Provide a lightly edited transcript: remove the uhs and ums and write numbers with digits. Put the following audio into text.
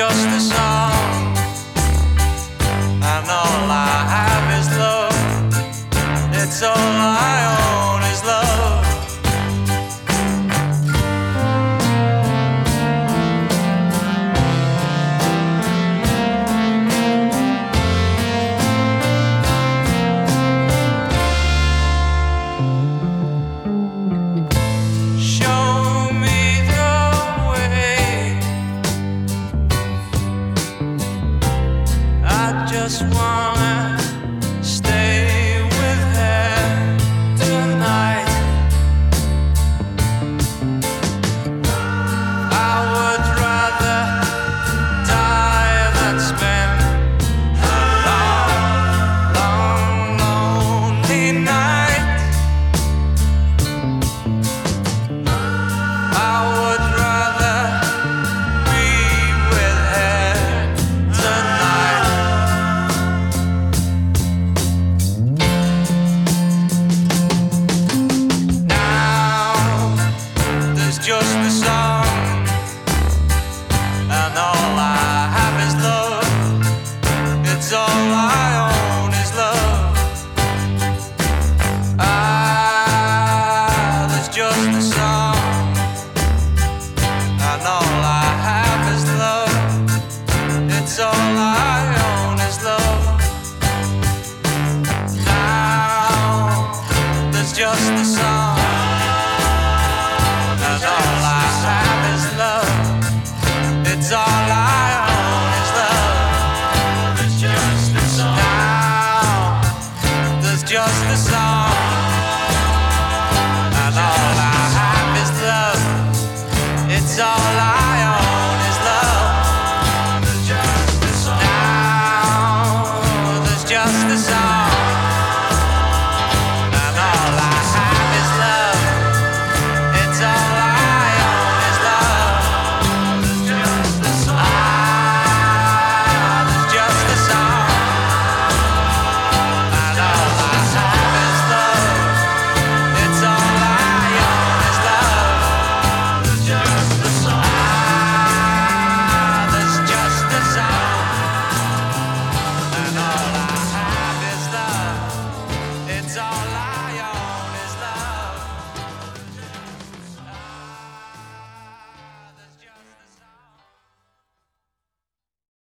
just a song, and all I have is love. It's all I own is love. Show me the way. I just wanna stay with her tonight. I would rather die than spend a long, long, lonely night. I would rather be with her tonight. Now there's just a song, and all I have is love. It's all I own is love. There's just a song, and all I have is love. It's all I own is love. Now there's just a song, and all I have is love. It's all I